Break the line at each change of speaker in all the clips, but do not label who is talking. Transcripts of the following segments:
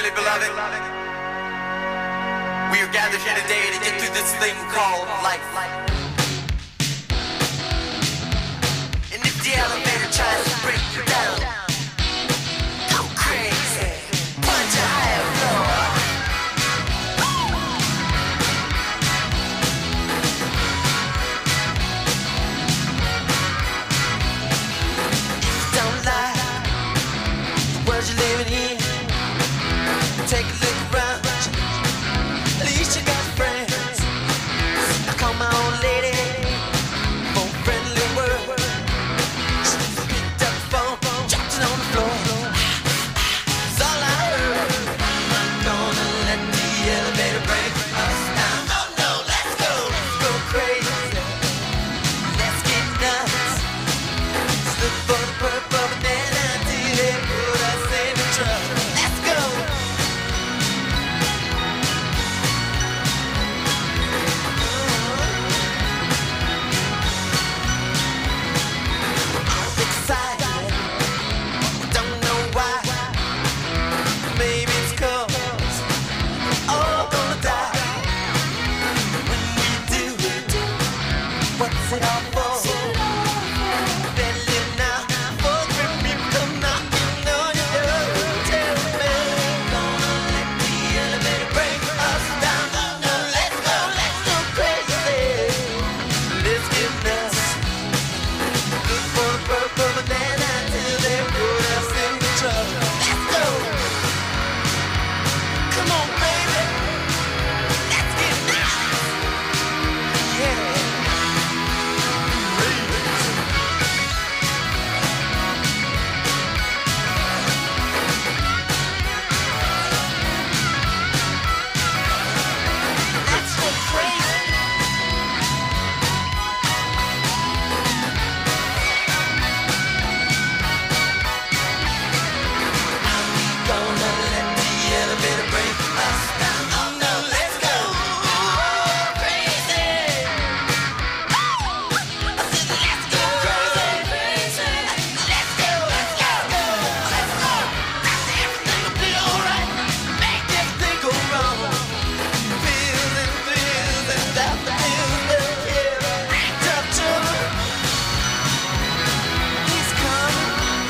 Dearly beloved, we are gathered here today to get through this thing called life. And if the elevator tries to break you down, go crazy, punch a higher floor. Don't lie, the world you're living in. Take a look around, at least you got friends. I call my old lady for a friendly word. She picked up the phone, dropped it on the floor. It's all I heard. I'm not gonna let the elevator break us down. Oh no, let's go crazy. Let's get nuts. Let's look for the purple banana till they put us in the truck. Let's go. Excited, don't know why. Maybe it's 'cause we're all gonna die. When we do, what's it all for? Better live now, before the grim people come knocking on your door. Tell me, gonna let the elevator break us down. Oh no, let's go crazy. Let's get nuts. Look for the purple banana till they put us in the trouble. Let's go. Come on, baby. Let's get nuts. Yeah. Let's go crazy. Gonna let the elevator break us down. Oh no, let's go crazy. I said let's go crazy. Let's go. Everything will be alright. Make everything go wrong. Feeling without the feeling. Yeah, tough trouble. He's coming.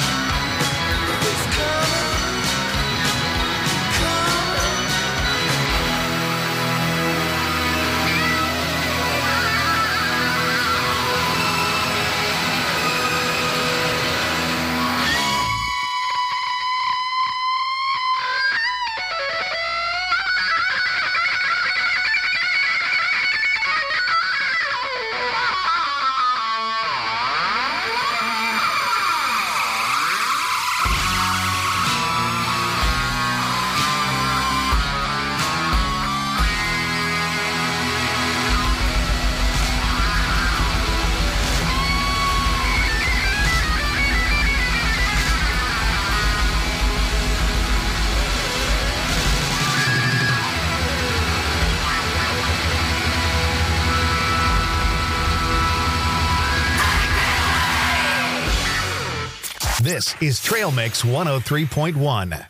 This is Trail Mix 103.1.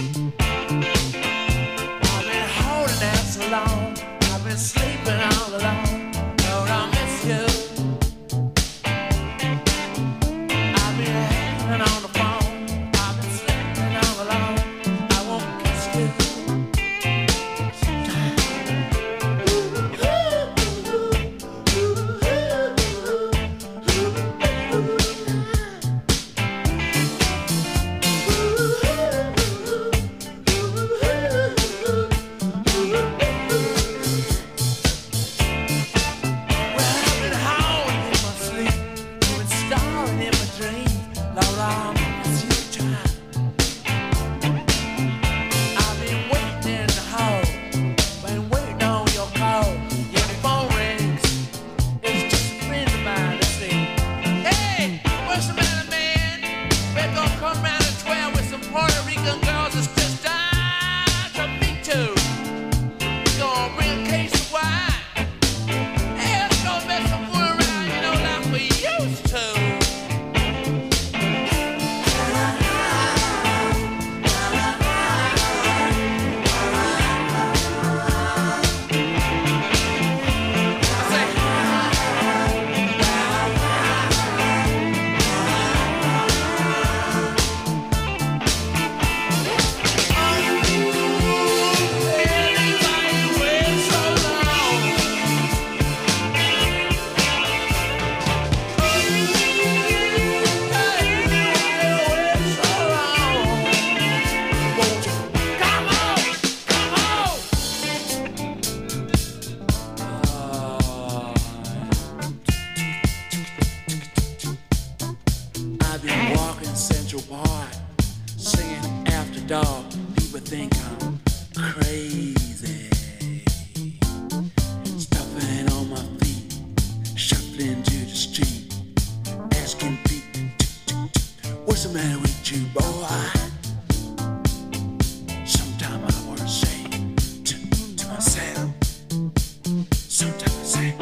I've been holding out so long. I've been sleeping all alone. dog, people think I'm crazy. Stuffing on my feet, shuffling to the street, asking Pete, what's the matter with you, boy? Sometimes I wanna say to myself, sometimes I say.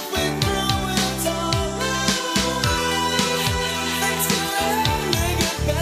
Get back.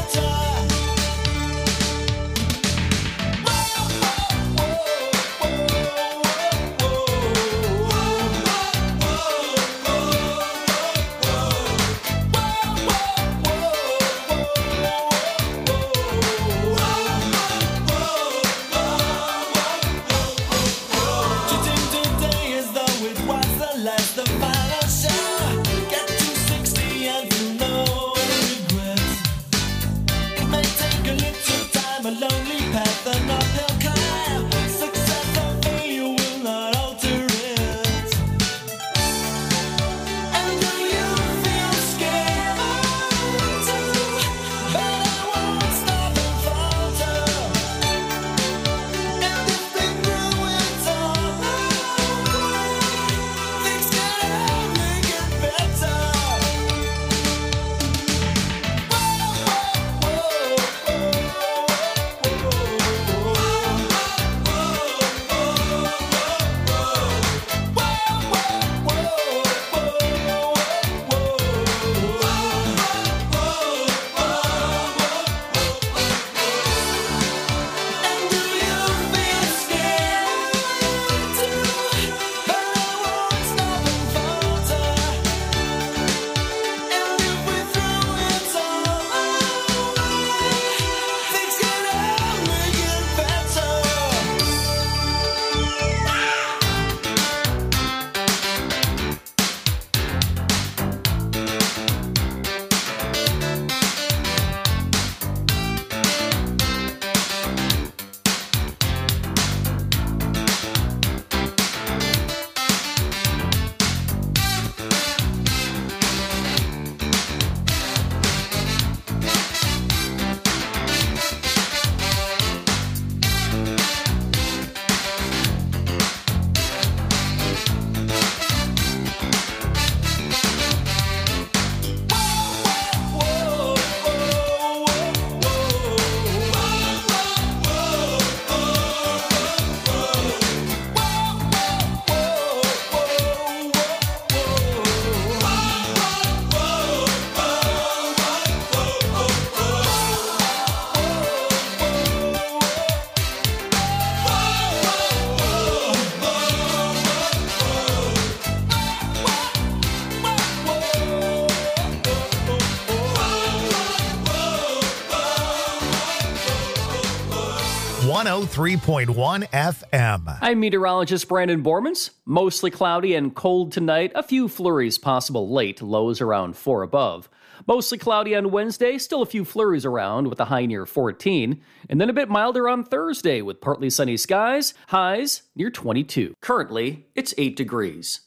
103.1 FM.
I'm meteorologist Brandon Bormans. Mostly cloudy and cold tonight. A few flurries possible late, lows around 4 above. Mostly cloudy on Wednesday, still a few flurries around with a high near 14. And then a bit milder on Thursday with partly sunny skies, highs near 22. Currently, it's 8 degrees.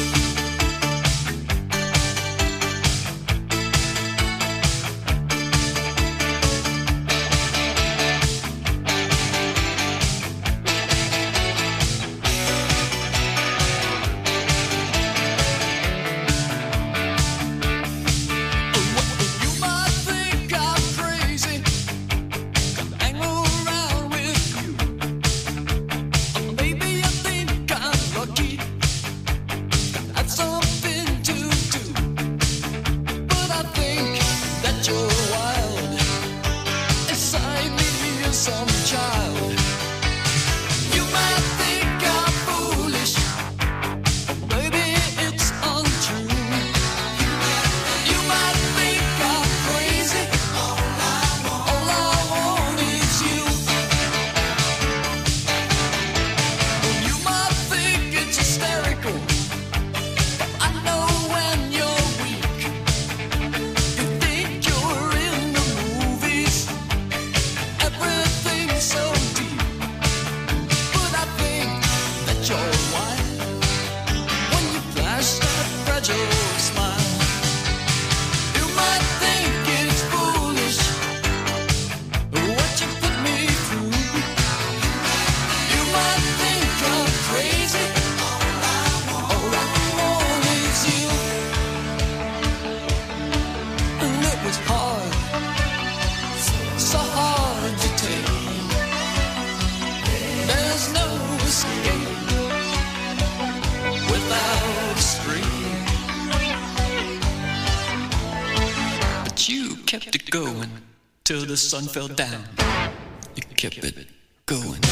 Kept it going till the sun fell down. You kept it going.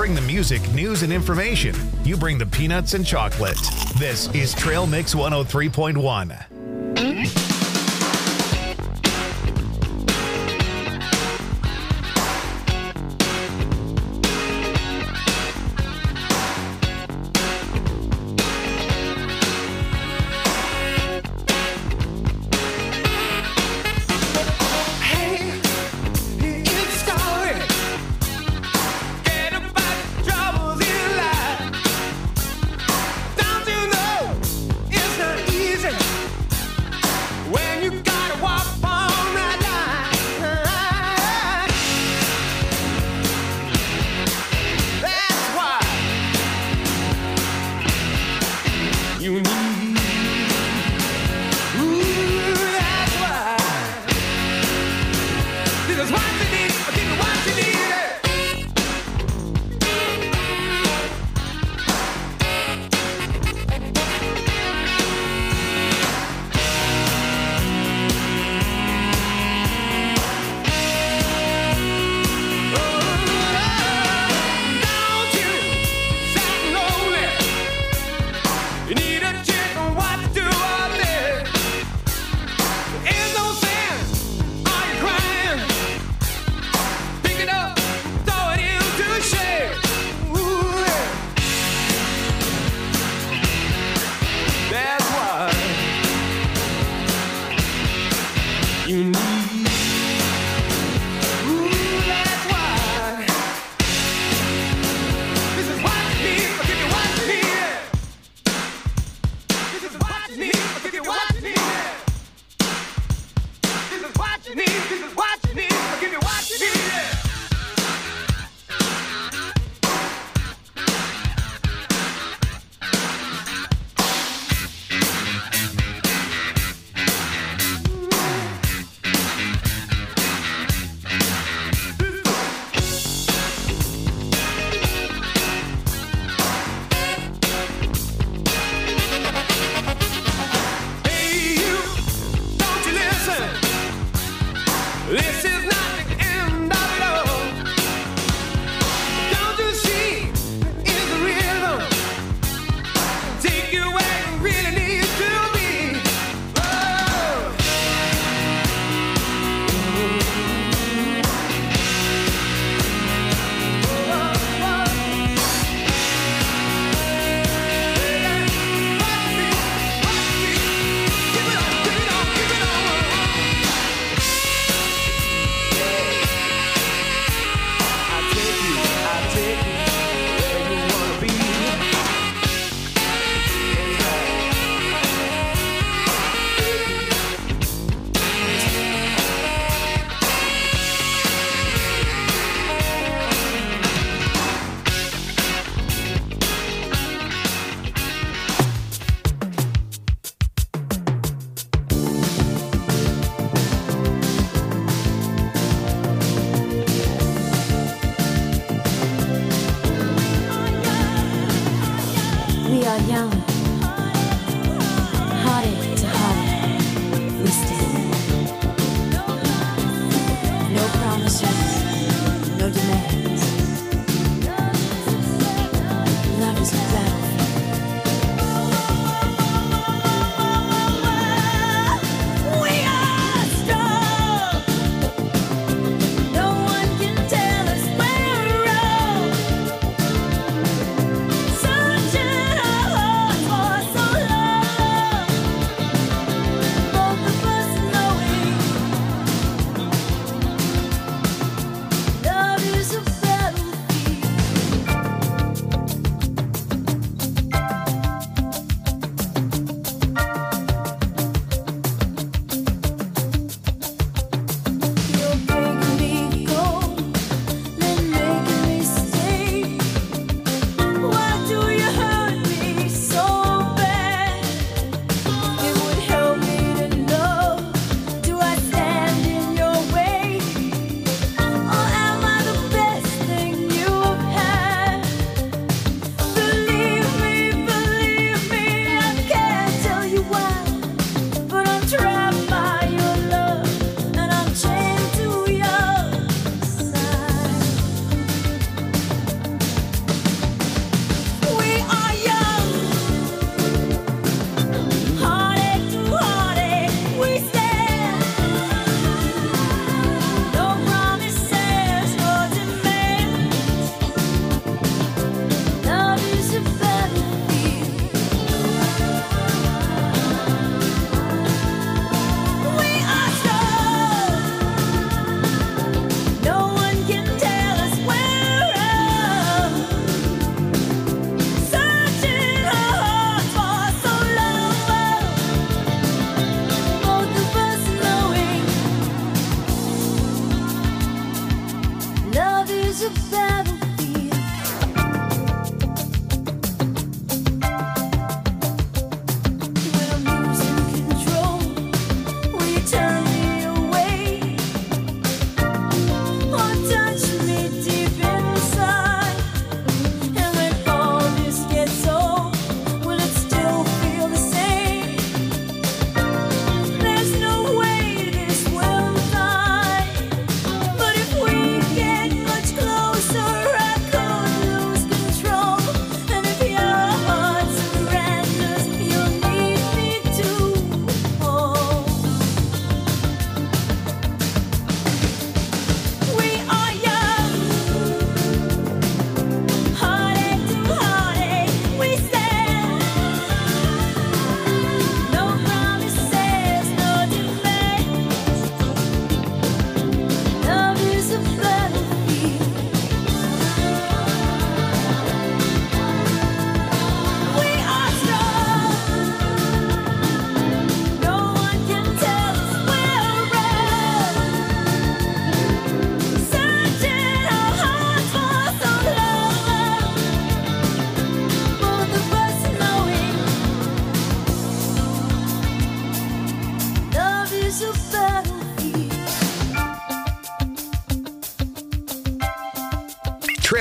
bring the music, news, and information. You bring the peanuts and chocolate. This is Trail Mix 103.1.
Don't you know it's not easy?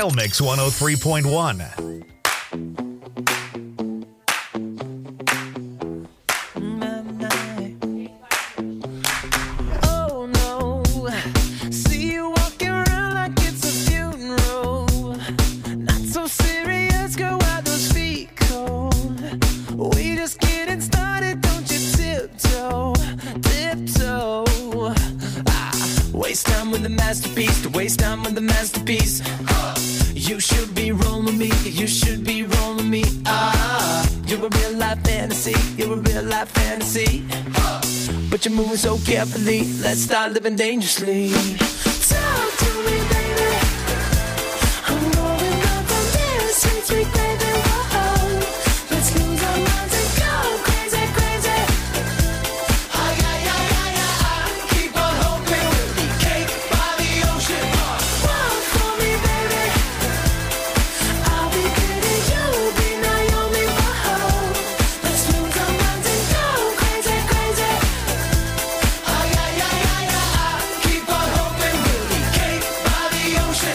Trail Mix 103.1.
Oh no, see you walking around like it's a funeral. Not so serious, girl, why those feet cold? We just getting started, don't you tiptoe, tiptoe. Waste time with the masterpiece, to waste time with the masterpiece. You should be rolling me, you should be rolling me. You're a real life fantasy, you're a real life fantasy. But you're moving so carefully, let's start living dangerously. Talk to me, baby. I'm rolling up on this sweet, sweet baby. Whoa. Let's lose our minds and go crazy, crazy. Ay, ay, ay, ay, ay. Keep on hoping we'll be cake by the ocean. Walk for me, baby. I'll be pretty, you'll be Naomi. Whoa. Let's lose our minds and go crazy, crazy. Ay, ay, ay, ay, ay. Keep on hoping we'll be cake by the ocean.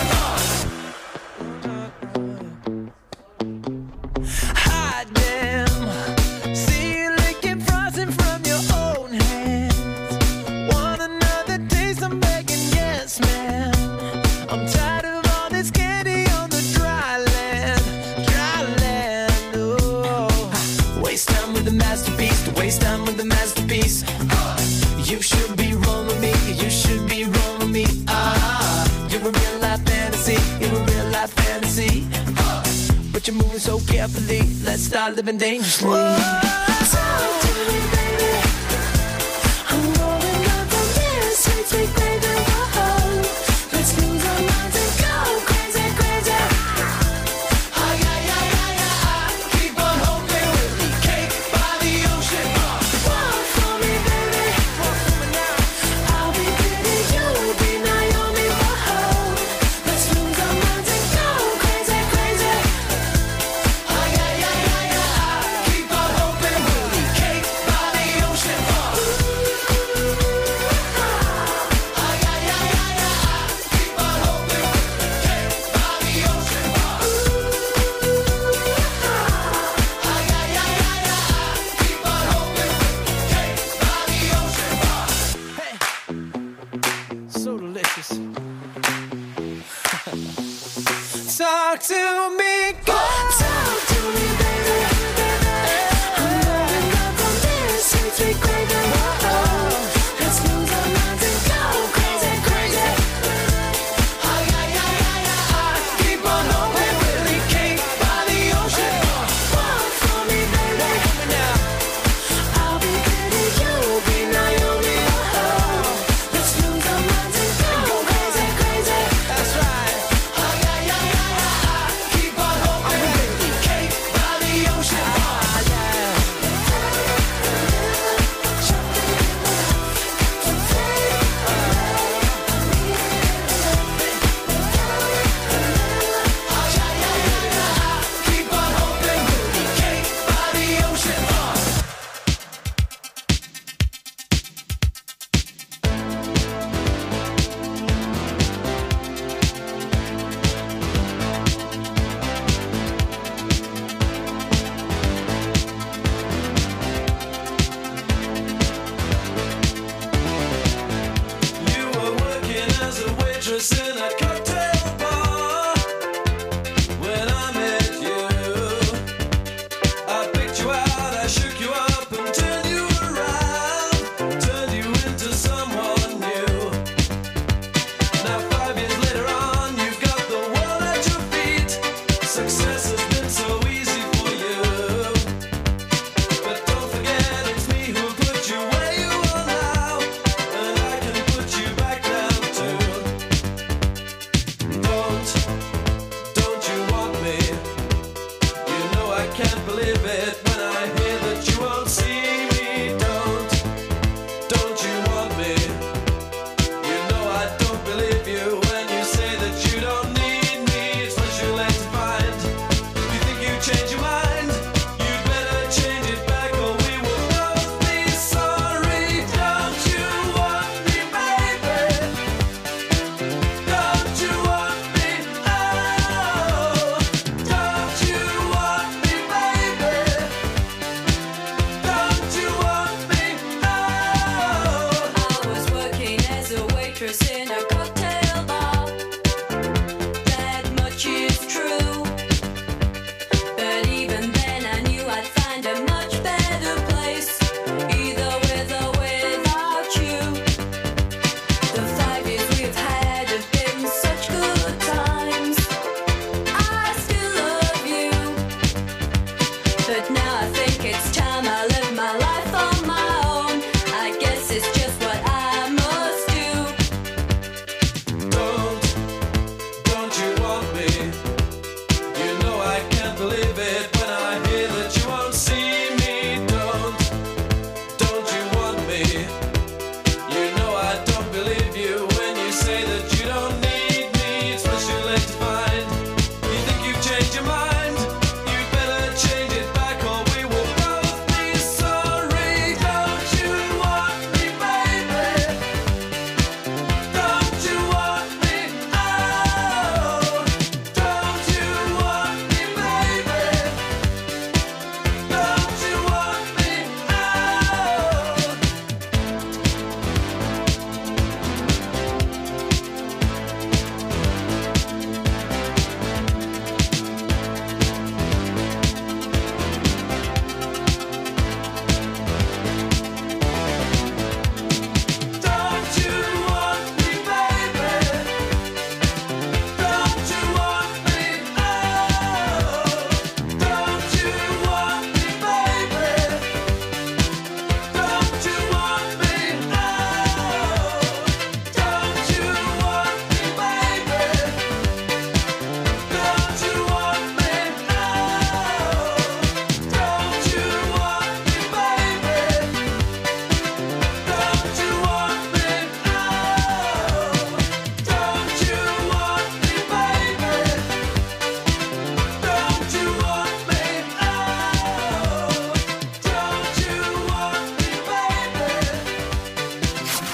Hot damn, see you licking frosting from your own hands. Want another taste? I'm begging, yes, man. I'm tired of all this candy on the dry land, dry land. Oh, waste time with the masterpiece, to waste time with the masterpiece. You should be rolling me, you should be rolling me. You're a real life fantasy, you're a real life fantasy. But you're moving so carefully, let's start living dangerously. Talk to me, baby. I'm rolling up on this sweet, sweet baby. Whoa. Let's lose our minds and go crazy, crazy. Ay, ay, ay, ay, ay. Keep on hoping we'll be cake by the ocean. Walk for me, baby. Walk for me now. I'll be pretty, you'll be Naomi. Whoa. Let's lose our minds and go crazy, crazy. Ay, ay, ay, ay, ay. Keep on hoping we'll be cake by the ocean. Ay, ay, ay, ay, ay. Keep on hoping we'll be cake by the ocean. Ay, ay, ay, ay, ay. Keep on hoping we'll be cake by the ocean. Hey, so delicious. Talk to me, girl. Talk to me, baby. I'm rolling up on this sweet, sweet baby. Whoa. Let's lose our minds and go crazy, crazy. Ay, ay, ay, ay, ay. Keep on hoping we'll be cake by the ocean. Walk for me, baby. I'll be pretty, you'll be Naomi. Whoa. Let's lose our minds and go crazy, crazy. That's right. Ay, ay, ay, ay, ay. Keep on hoping we'll be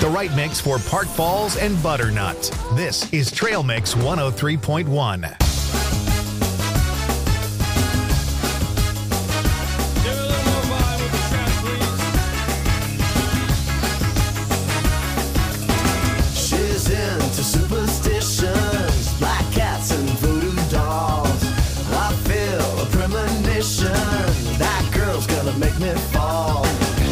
The right mix for Park Falls and Butternut. This is Trail Mix 103.1.
She's into superstitions, black cats and voodoo dolls. I feel a premonition, that girl's gonna make me fall.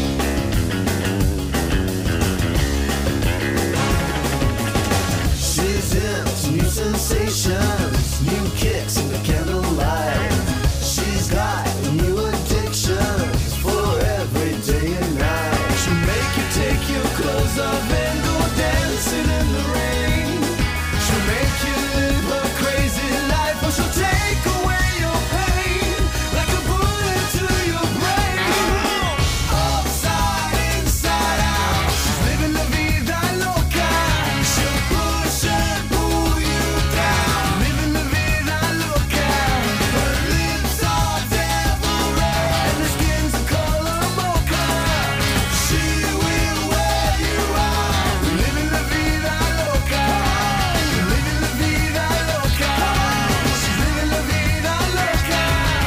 She's into new sensations, new kicks in the candlelight. She's got new addictions for every day and night. She'll make you take your clothes off and go dancing in the rain. She'll make you live her crazy life, or she'll take away your pain like a bullet to your brain. Upside, inside out, she's living la vida loca. She'll push and pull you down, living la vida loca. Her lips are devil red and her skin's the color mocha. She will wear you out, living la vida loca, living la vida loca. She's living la vida loca.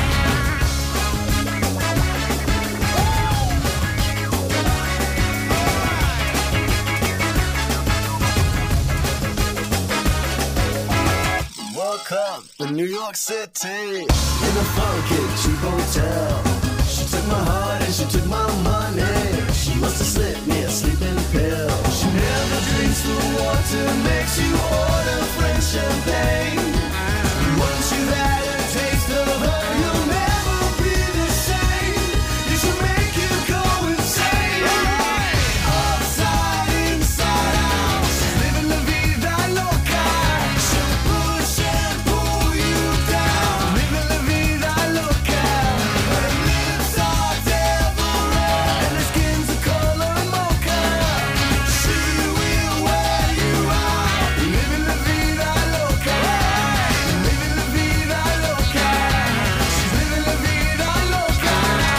Woke up in New York City in a funky cheap hotel. She took my heart and she took my money. She must have slipped me a sleeping pill. She never drinks the water, makes you order French champagne. Once you've had a taste of her, you'll never be the same. You should make you go insane. Upside, inside out, she's living la vida loca. She'll push and pull you down, living la vida loca. Her lips are devil red and her skin's the color mocha. She will wear you out, living la vida loca, living la vida loca. She's living la vida loca.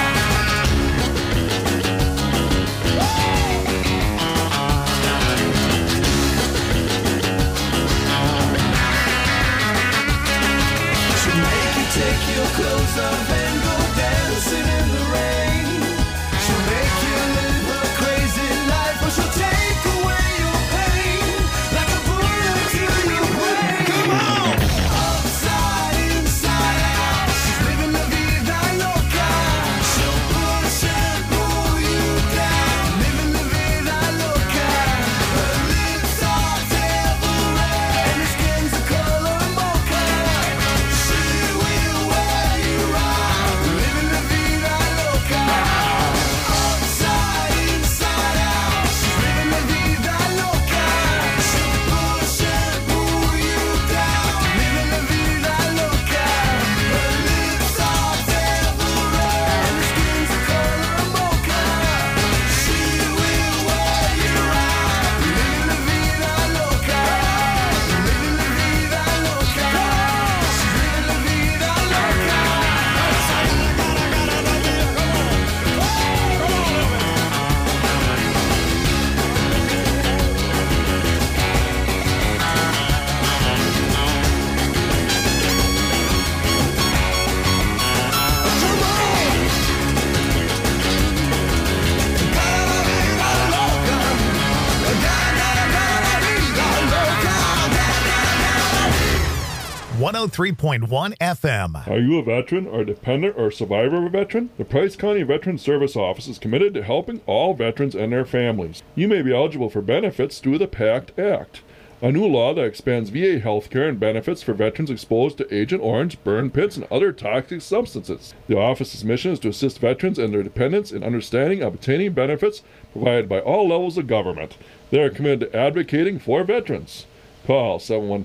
She'll make you take your clothes off and go dancing in the rain. She'll make you live her crazy life, or she'll take away your pain like a bullet to your brain. Come on! Upside, inside out, she's living la vida loca. She'll push and pull you down, living la vida loca. Her lips are devil red and her skin's the color mocha. She will wear you out, living la vida loca. Upside, inside out, she's living la vida loca. She'll push and pull you down, living la vida loca. Her lips are devil red and her skin's the color mocha. She will wear you out, living la vida loca, living la vida loca. She's living la vida loca.
103.1 FM.
Are you a veteran or dependent or survivor of a veteran? The Price County Veteran Service Office is committed to helping all veterans and their families. You may be eligible for benefits through the PACT Act, a new law that expands VA health care and benefits for veterans exposed to Agent Orange, burn pits, and other toxic substances. The office's mission is to assist veterans and their dependents in understanding and obtaining benefits provided by all levels of government. They are committed to advocating for veterans. Call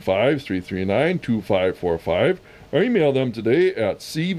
715-339-2545 or email them today at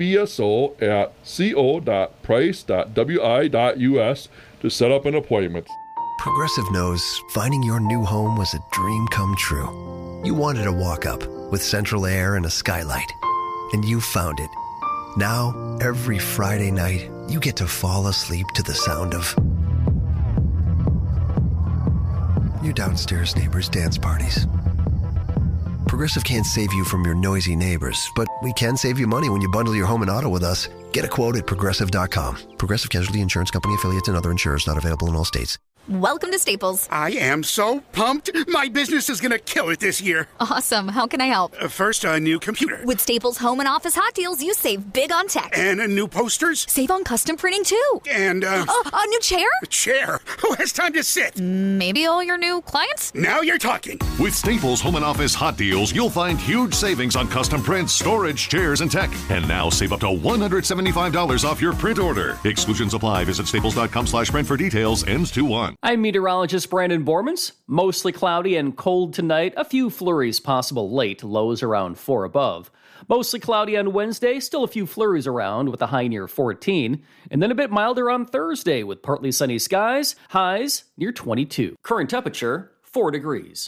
cvso@co.price.wi.us to set up an appointment.
Progressive knows finding your new home was a dream come true. You wanted a walk-up with central air and a skylight, and you found it. Now, every Friday night, you get to fall asleep to the sound of your downstairs neighbor's dance parties. Progressive can't save you from your noisy neighbors, but we can save you money when you bundle your home and auto with us. Get a quote at Progressive.com. Progressive Casualty Insurance Company affiliates and other insurers not available in all states.
Welcome to Staples.
I am so pumped. My business is going to kill it this year.
Awesome. How can I help?
First, a new computer.
With Staples Home and Office Hot Deals, you save big on tech.
And new posters.
Save on custom printing, too.
And,
a new chair?
A chair? Who has time to sit?
Maybe all your new clients?
Now you're talking.
With Staples Home and Office Hot Deals, you'll find huge savings on custom prints, storage, chairs, and tech. And now save up to $175 off your print order. Exclusions apply. Visit staples.com/print for details. Ends 2/1.
I'm meteorologist Brandon Bormans. Mostly cloudy and cold tonight. A few flurries possible late. Lows around 4 above. Mostly cloudy on Wednesday. Still a few flurries around with a high near 14. And then a bit milder on Thursday with partly sunny skies. Highs near 22. Current temperature 4 degrees.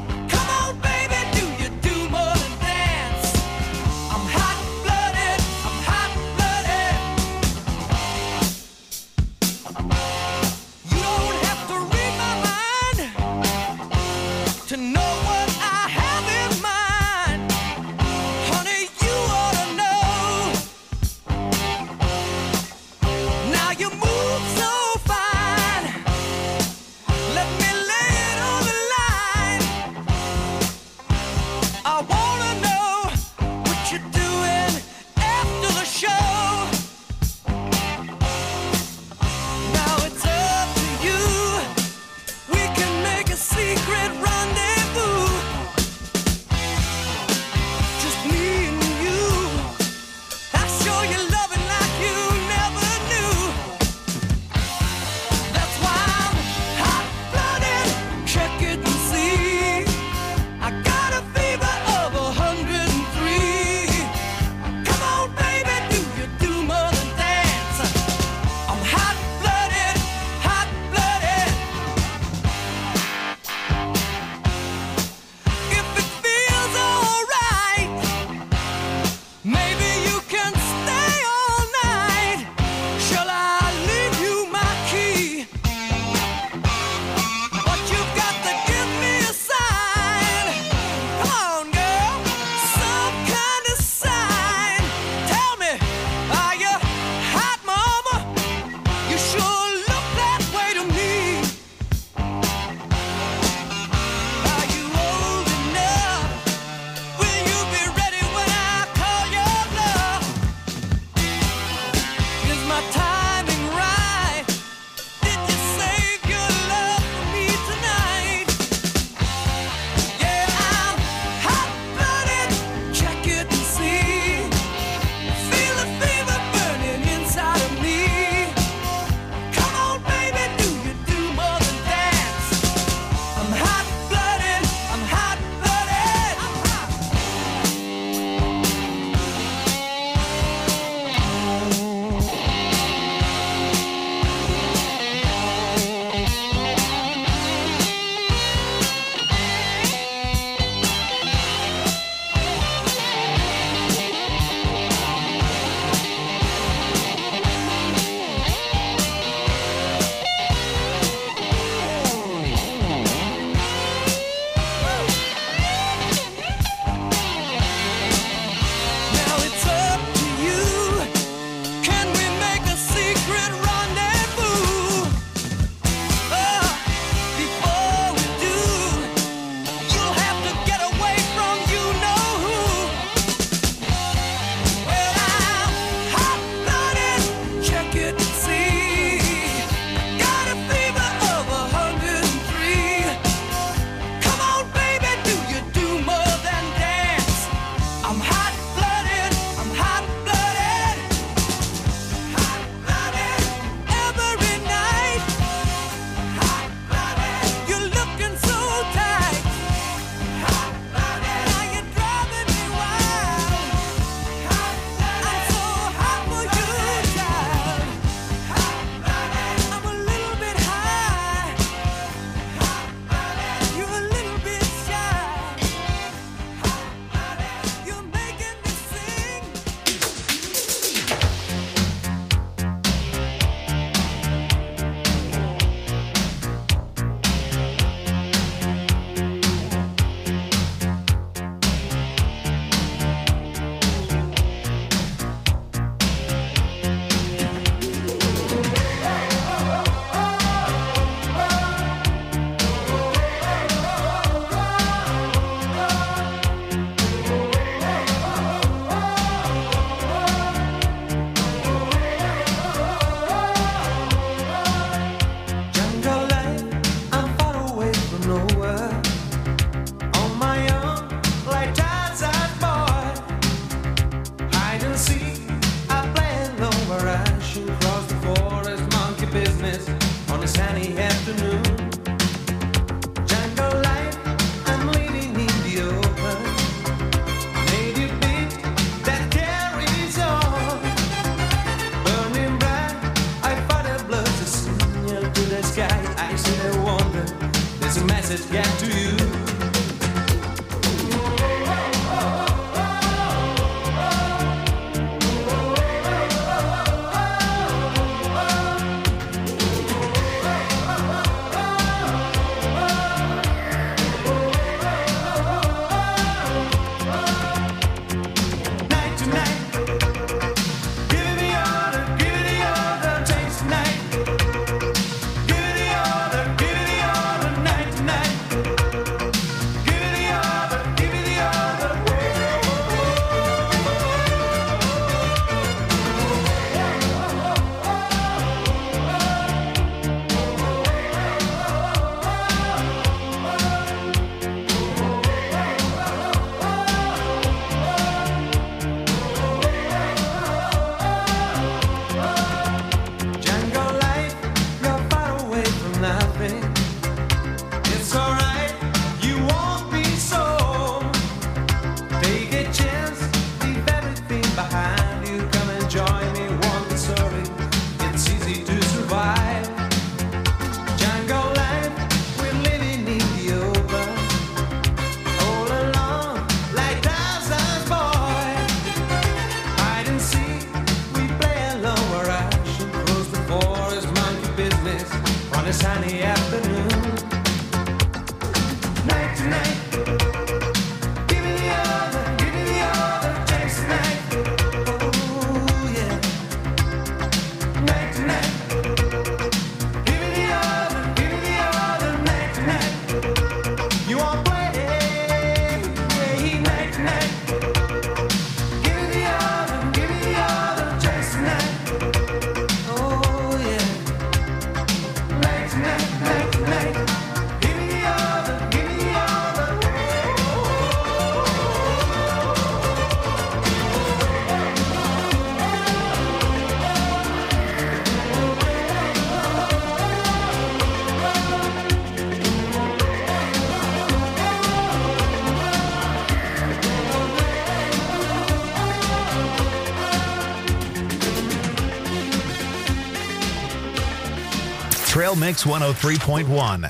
I'm Take a chance, leave everything behind you. Come and join me, won't be sorry. It's easy to survive. Jungle life, we're living in the open. All alone, like Tarzan's boy. Hide and seek, we play alone. We're rushing across the forest, monkey business on a sunny afternoon. Night to night.
Trail Mix 103.1.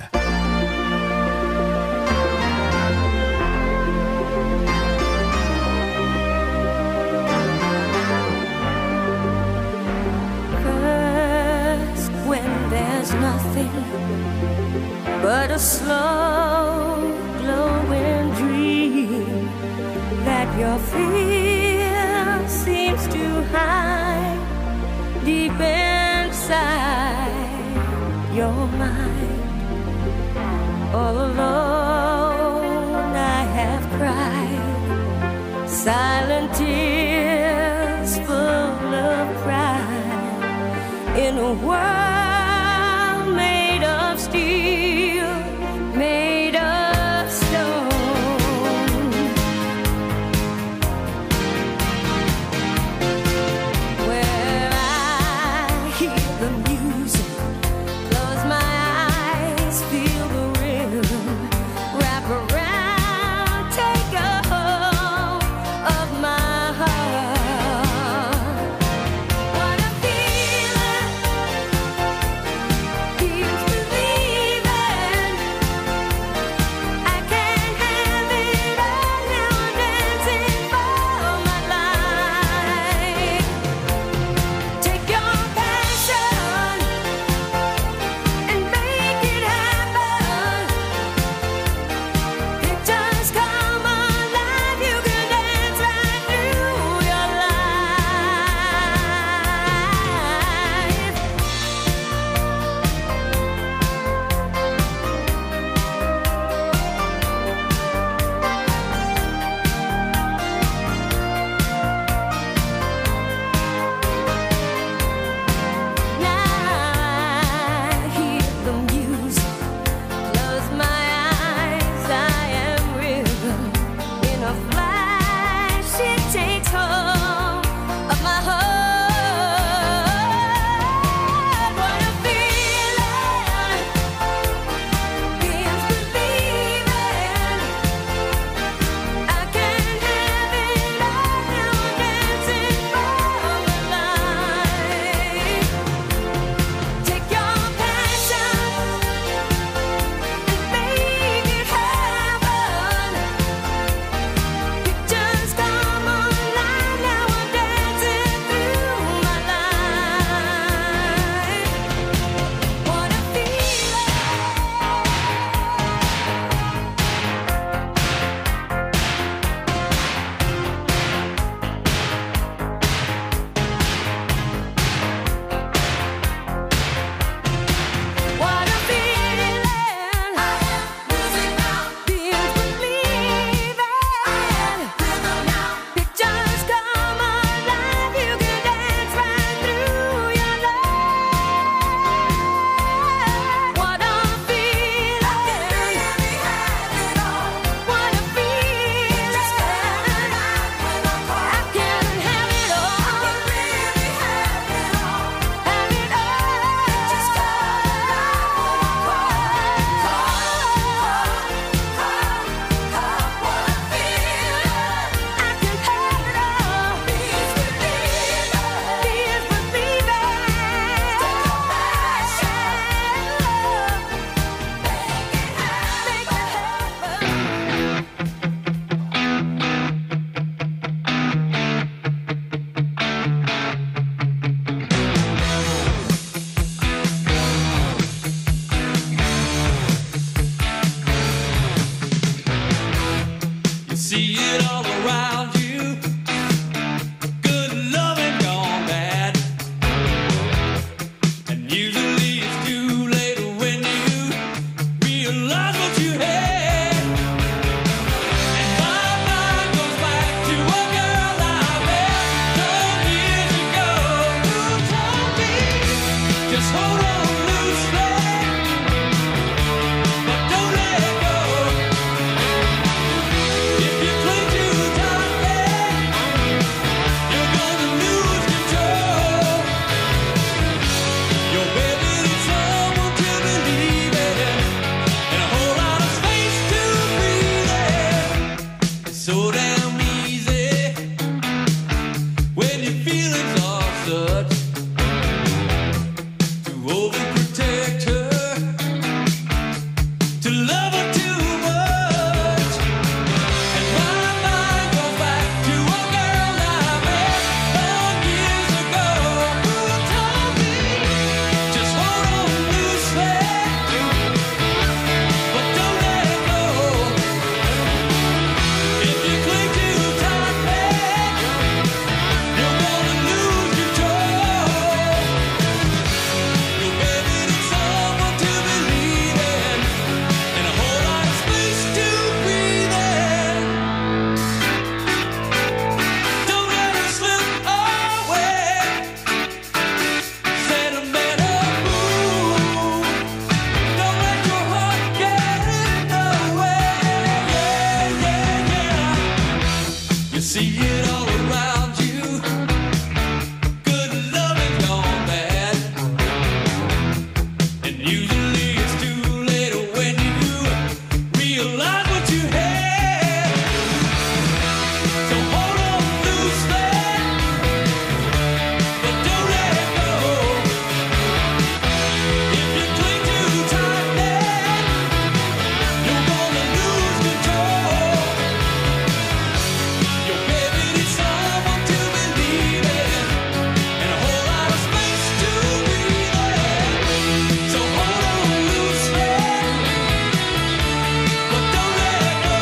First, when there's nothing but a slow glowing dream that your fear seems to hide deep inside your mind. All alone I have cried silent tears full of pride in a world made of steel, made of stone. Where I hear the music, close my eyes, feel the rhythm, wrap around, take a hold of my heart. What a feeling
see it all around you. Good loving gone bad. And usually it's too late when you realize what you had. So hold on loosely, but don't let it go. If you cling too tightly, you're gonna lose control. Your baby needs someone to believe in, and a whole lot of space to breathe in. So hold on loosely, but don't let it go.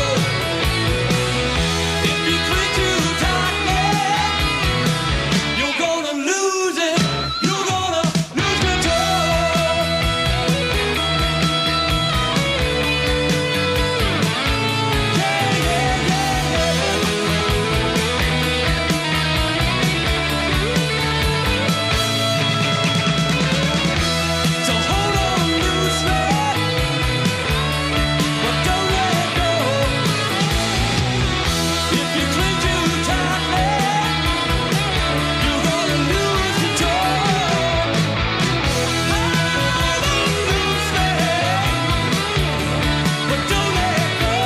If you cling too tightly, you're gonna lose it. You're gonna lose control. So hold on loosely, but don't let it go. If you cling too tightly, you're gonna lose control. Hold on loosely, but don't let it go.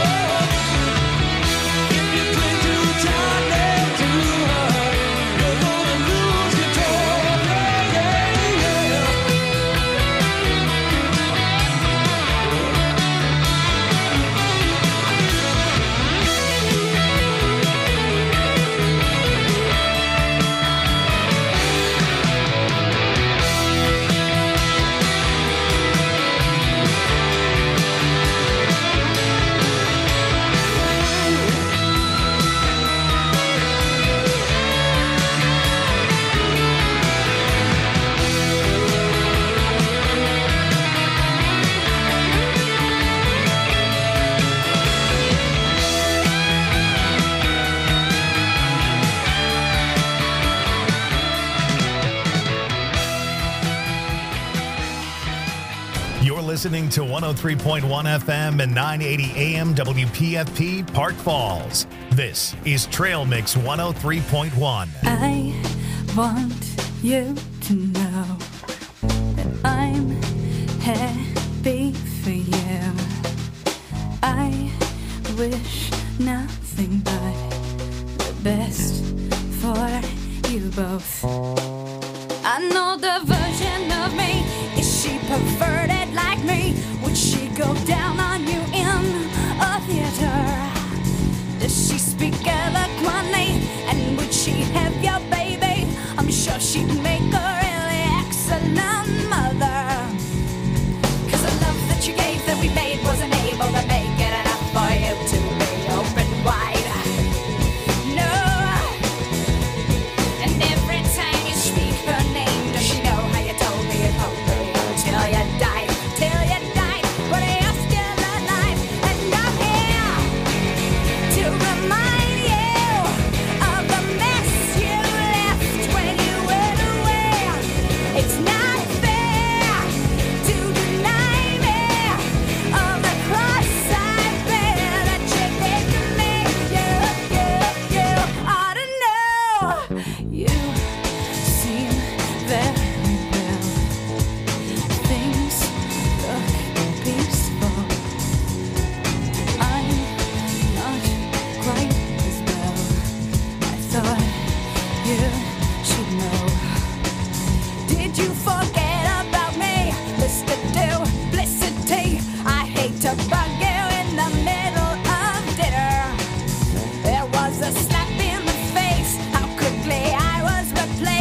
If you cling too tightly to her, you're gonna lose control.
You're listening to 103.1 FM and 980 AM WPFP Park Falls. This is Trail Mix 103.1.
I want you to know that I'm happy for you. I wish nothing but the best for you both. I know the version of me. Is she perverted like me? Would she go down on you in a theater? Does she speak eloquently? And would she have your baby? I'm sure she'd make a